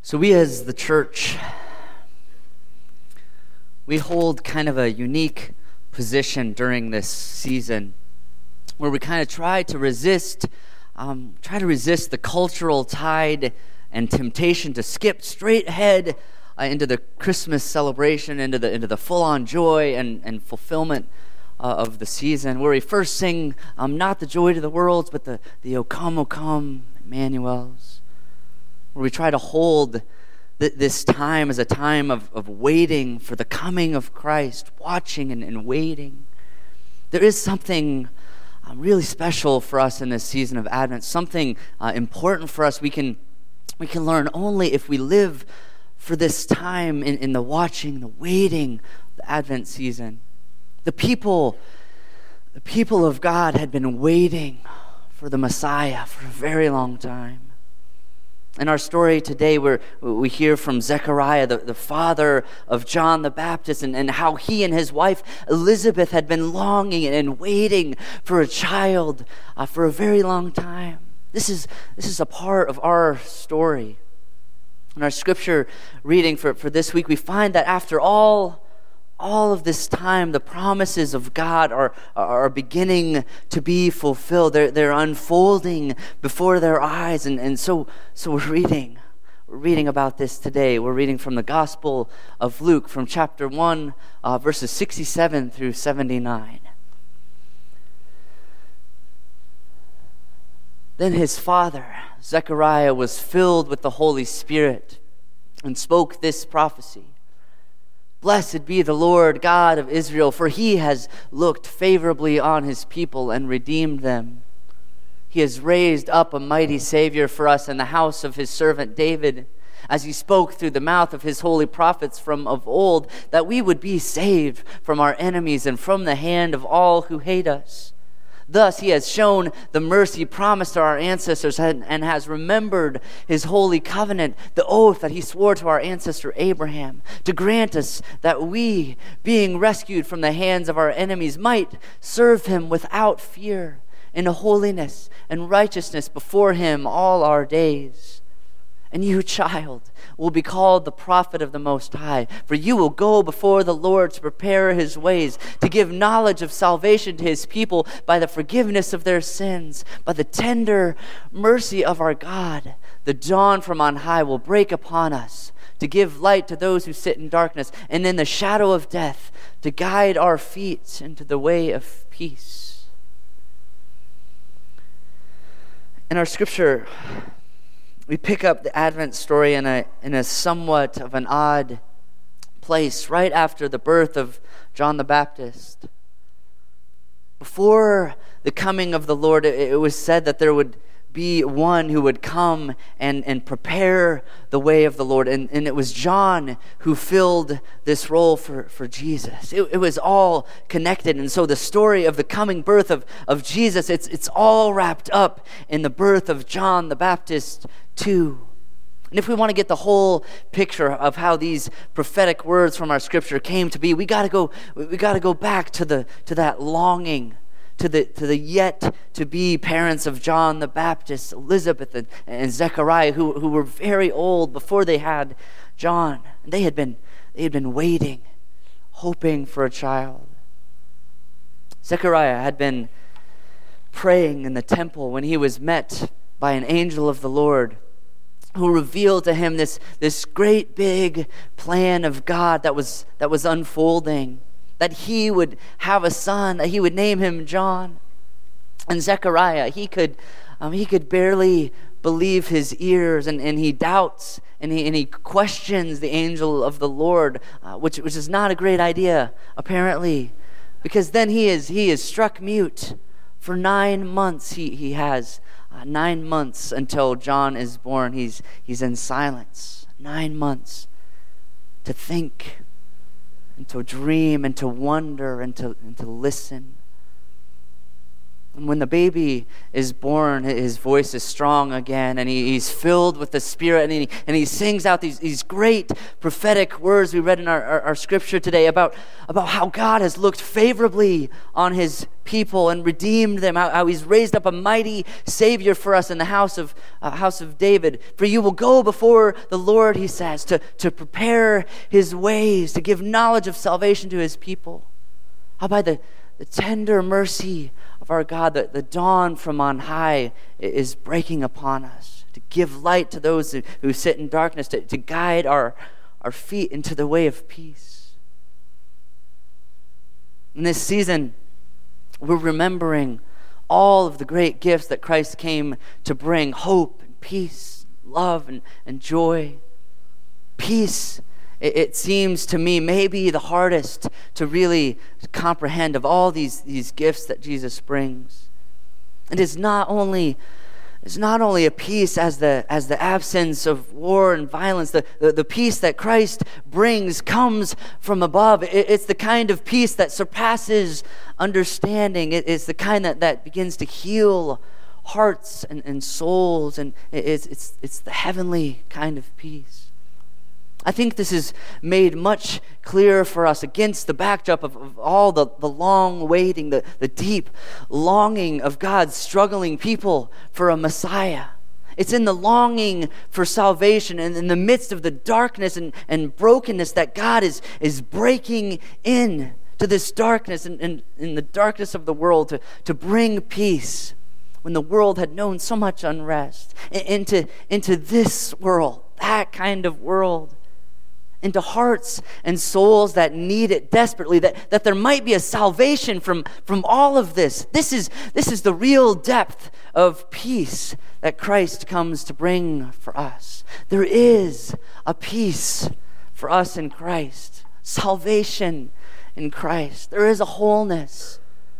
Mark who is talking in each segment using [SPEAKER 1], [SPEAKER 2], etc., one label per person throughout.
[SPEAKER 1] So we as the church, we hold kind of a unique position during this season where we kind of try to resist the cultural tide and temptation to skip straight ahead into the Christmas celebration, into the full-on joy and fulfillment of the season, where we first sing not the joy to the world, but the O come, Emmanuel's, where we try to hold this time as a time of waiting for the coming of Christ, watching and waiting. There is something really special for us in this season of Advent, something important for us we can learn only if we live for this time in the watching, the waiting, the Advent season. The people of God had been waiting for the Messiah for a very long time. In our story today, we hear from Zechariah, the father of John the Baptist, and how he and his wife Elizabeth had been longing and waiting for a child for a very long time. This is a part of our story. In our scripture reading for this week, we find that after all of this time, the promises of God are beginning to be fulfilled. They're unfolding before their eyes. And so we're reading about this today. We're reading from the Gospel of Luke, from chapter 1, verses 67 through 79. Then his father, Zechariah, was filled with the Holy Spirit and spoke this prophecy. Blessed be the Lord God of Israel, for he has looked favorably on his people and redeemed them. He has raised up a mighty Savior for us in the house of his servant David, as he spoke through the mouth of his holy prophets from of old, that we would be saved from our enemies and from the hand of all who hate us. Thus he has shown the mercy promised to our ancestors and has remembered his holy covenant, the oath that he swore to our ancestor Abraham, to grant us that we, being rescued from the hands of our enemies, might serve him without fear, in holiness and righteousness before him all our days. And you, child, will be called the prophet of the Most High, for you will go before the Lord to prepare his ways, to give knowledge of salvation to his people by the forgiveness of their sins, by the tender mercy of our God. The dawn from on high will break upon us, to give light to those who sit in darkness, and in the shadow of death, to guide our feet into the way of peace. In our scripture, we pick up the Advent story in a somewhat of an odd place, right after the birth of John the Baptist. Before the coming of the Lord, it was said that there would be one who would come and prepare the way of the Lord. And it was John who filled this role for Jesus. It was all connected. And so the story of the coming birth of Jesus, it's all wrapped up in the birth of John the Baptist too. And if we want to get the whole picture of how these prophetic words from our scripture came to be, we got to go back to that longing, to the yet to be parents of John the Baptist, Elizabeth and Zechariah, who were very old before they had John. And they had been waiting, hoping for a child. Zechariah had been praying in the temple when he was met by an angel of the Lord, who revealed to him this great big plan of God that was unfolding, that he would have a son, that he would name him John. And Zechariah, he could barely believe his ears, and he doubts and he questions the angel of the Lord, which is not a great idea apparently, because then he is struck mute for 9 months. He has 9 months until John is born. He's in silence. 9 months to think and to dream and to wonder and to listen. And when the baby is born, his voice is strong again, and he's filled with the Spirit, and he sings out these great prophetic words we read in our scripture today about how God has looked favorably on his people and redeemed them, how he's raised up a mighty Savior for us in the house of David. For you will go before the Lord, he says, to prepare his ways, to give knowledge of salvation to his people. How by the tender mercy of our God, the dawn from on high is breaking upon us, to give light to those who sit in darkness, to guide our feet into the way of peace. In this season, we're remembering all of the great gifts that Christ came to bring: hope and peace, love and joy. Peace, it seems to me, maybe the hardest to really comprehend of all these gifts that Jesus brings. And it's not only a peace as the absence of war and violence. The peace that Christ brings comes from above. It's the kind of peace that surpasses understanding. It's the kind that begins to heal hearts and souls, and it's the heavenly kind of peace. I think this is made much clearer for us against the backdrop of all the long waiting, the deep longing of God's struggling people for a Messiah. It's in the longing for salvation and in the midst of the darkness and brokenness that God is breaking in to this darkness and in the darkness of the world to bring peace when the world had known so much unrest. Into this world, that kind of world. Into hearts and souls that need it desperately, that there might be a salvation from all of this. This is the real depth of peace that Christ comes to bring for us. There is a peace for us in Christ, salvation in Christ. There is a wholeness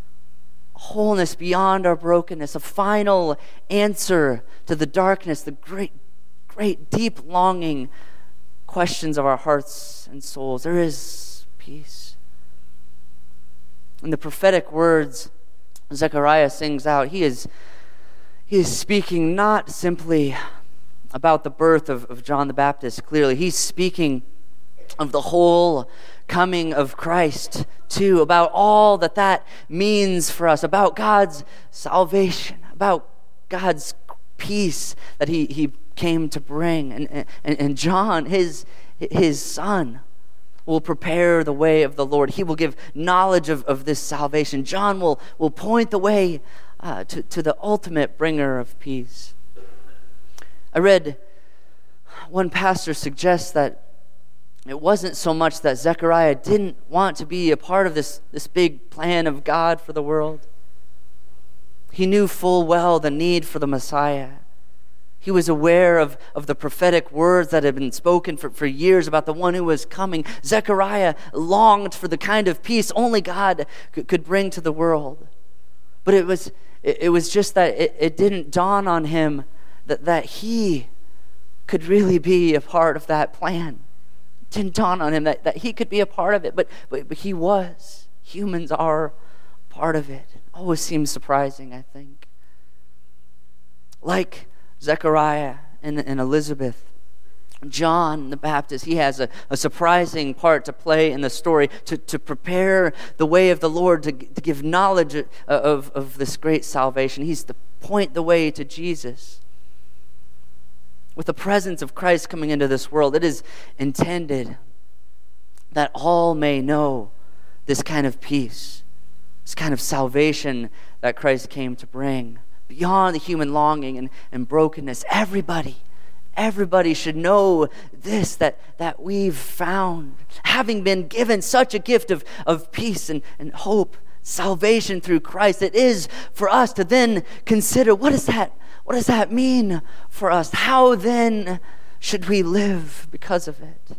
[SPEAKER 1] beyond our brokenness, a final answer to the darkness, the great, great, deep longing questions of our hearts and souls. There is peace. In the prophetic words Zechariah sings out, he is speaking not simply about the birth of John the Baptist, clearly. He's speaking of the whole coming of Christ too, about all that means for us, about God's salvation, about God's peace that he came to bring. And John, his son, will prepare the way of the Lord. He will give knowledge of this salvation. John will point the way to the ultimate bringer of peace. I read one pastor suggest that it wasn't so much that Zechariah didn't want to be a part of this big plan of God for the world. He knew full well the need for the Messiah. He was aware of the prophetic words that had been spoken for years about the one who was coming. Zechariah longed for the kind of peace only God could bring to the world. But it was just that it didn't dawn on him that he could really be a part of that plan. It didn't dawn on him that he could be a part of it, but he was. Humans are part of it. It always seems surprising, I think. Like Zechariah and Elizabeth, John the Baptist, he has a surprising part to play in the story to prepare the way of the Lord, to give knowledge of this great salvation. He's to point the way to Jesus. With the presence of Christ coming into this world, it is intended that all may know this kind of peace, this kind of salvation that Christ came to bring. Beyond the human longing and brokenness, everybody should know this, that we've found, having been given such a gift of peace and hope, salvation through Christ. It is for us to then consider, what does that mean for us? How then should we live because of it?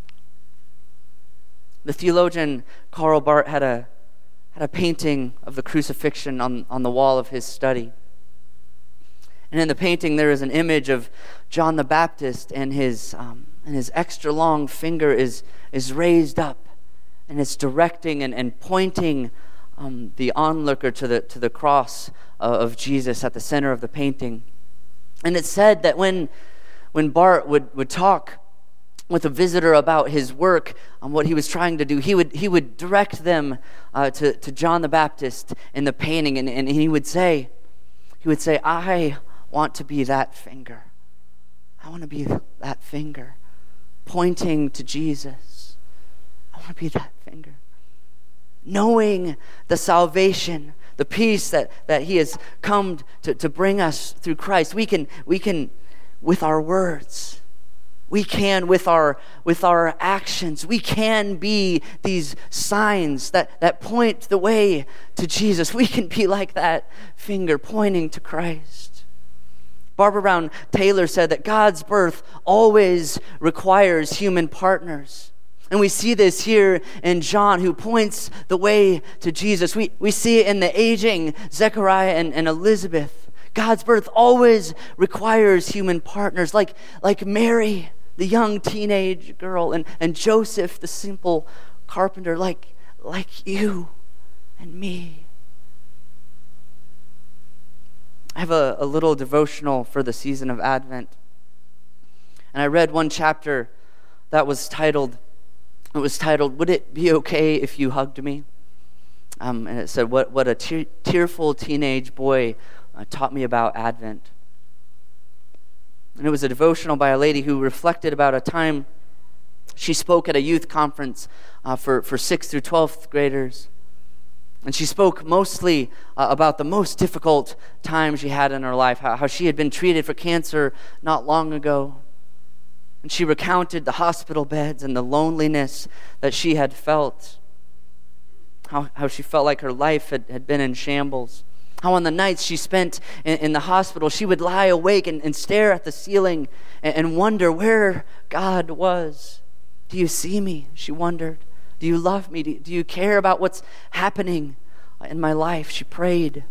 [SPEAKER 1] The theologian Karl Barth had a painting of the crucifixion on the wall of his study. And in the painting, there is an image of John the Baptist, and his extra long finger is raised up, and it's directing and pointing the onlooker to the cross of Jesus at the center of the painting. And it said that when Bart would talk with a visitor about his work, what he was trying to do, he would direct them to John the Baptist in the painting, and he would say, I want to be that finger. I want to be that finger, pointing to Jesus. I want to be that finger. Knowing the salvation, the peace that he has come to bring us through Christ, we can with our words, we can with our actions, we can be these signs that point the way to Jesus. We can be like that finger pointing to Christ. Barbara Brown Taylor said that God's birth always requires human partners. And we see this here in John, who points the way to Jesus. We see it in the aging Zechariah and Elizabeth. God's birth always requires human partners, like Mary, the young teenage girl, and Joseph, the simple carpenter, like you and me. I have a little devotional for the season of Advent. And I read one chapter that was titled, "Would it be okay if you hugged me?" And it said, what a tearful teenage boy taught me about Advent. And it was a devotional by a lady who reflected about a time she spoke at a youth conference for 6th through 12th graders. And she spoke mostly about the most difficult time she had in her life, how she had been treated for cancer not long ago. And she recounted the hospital beds and the loneliness that she had felt, how she felt like her life had been in shambles, how on the nights she spent in the hospital, she would lie awake and stare at the ceiling and wonder where God was. Do you see me? She wondered. Do you love me? Do you care about what's happening in my life? She prayed.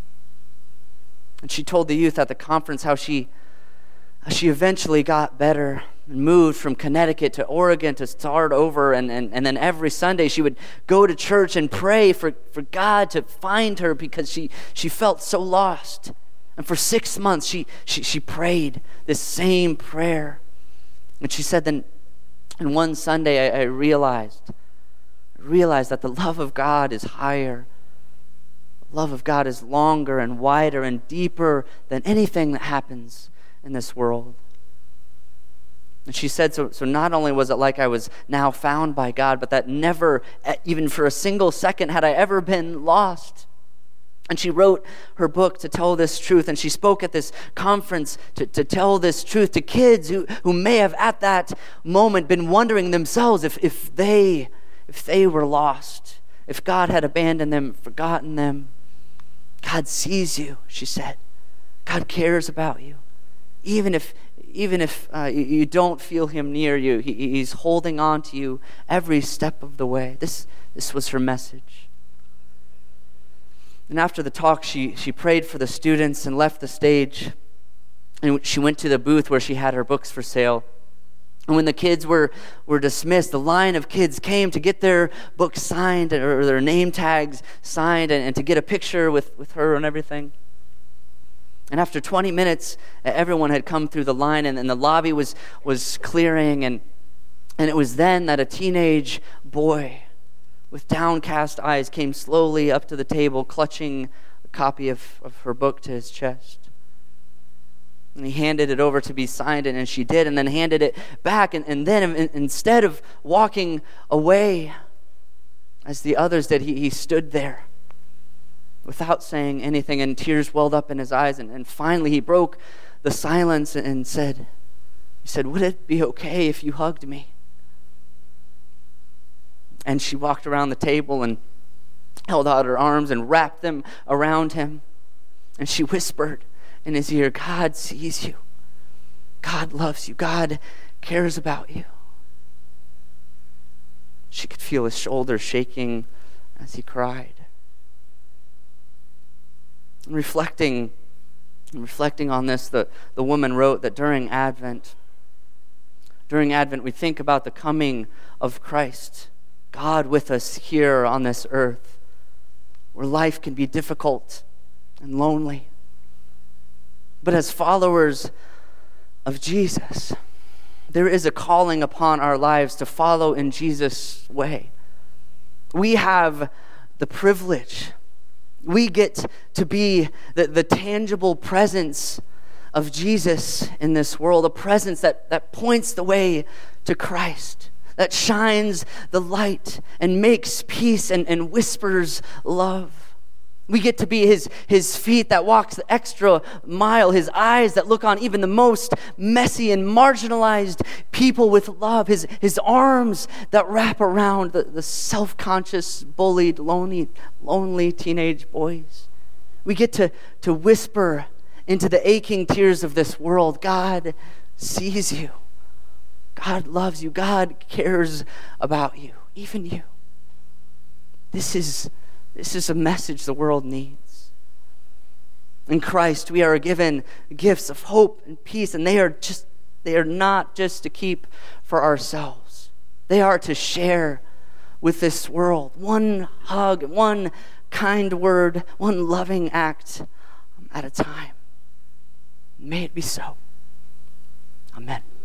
[SPEAKER 1] And she told the youth at the conference how she eventually got better and moved from Connecticut to Oregon to start over. And then every Sunday she would go to church and pray for God to find her because she felt so lost. And for 6 months she prayed this same prayer. And she said, then, and one Sunday I realized that the love of God is higher. The love of God is longer and wider and deeper than anything that happens in this world. And she said, so not only was it like I was now found by God, but that never, even for a single second, had I ever been lost. And she wrote her book to tell this truth, and she spoke at this conference to tell this truth to kids who may have at that moment been wondering themselves if they were lost, if God had abandoned them, forgotten them. God sees you, she said. God cares about you. Even if you don't feel him near you, he's holding on to you every step of the way. This was her message. And after the talk, she prayed for the students and left the stage. And she went to the booth where she had her books for sale. And when the kids were dismissed, the line of kids came to get their books signed or their name tags signed and to get a picture with her and everything. And after 20 minutes, everyone had come through the line and the lobby was clearing. And it was then that a teenage boy with downcast eyes came slowly up to the table, clutching a copy of her book to his chest. And he handed it over to be signed, and she did, and then handed it back. And then instead of walking away, as the others did, he stood there without saying anything, and tears welled up in his eyes. And finally he broke the silence and said, would it be okay if you hugged me? And she walked around the table and held out her arms and wrapped them around him. And she whispered in his ear, God sees you. God loves you. God cares about you. She could feel his shoulders shaking as he cried. And reflecting on this, the woman wrote that during Advent, we think about the coming of Christ, God with us here on this earth, where life can be difficult and lonely. But as followers of Jesus, there is a calling upon our lives to follow in Jesus' way. We have the privilege. We get to be the tangible presence of Jesus in this world, a presence that points the way to Christ, that shines the light and makes peace and whispers love. We get to be his feet that walks the extra mile, his eyes that look on even the most messy and marginalized people with love, his arms that wrap around the self-conscious, bullied, lonely teenage boys. We get to whisper into the aching tears of this world, God sees you. God loves you. God cares about you, even you. This is a message the world needs. In Christ, we are given gifts of hope and peace, and they are not just to keep for ourselves. They are to share with this world. One hug, one kind word, one loving act at a time. May it be so. Amen.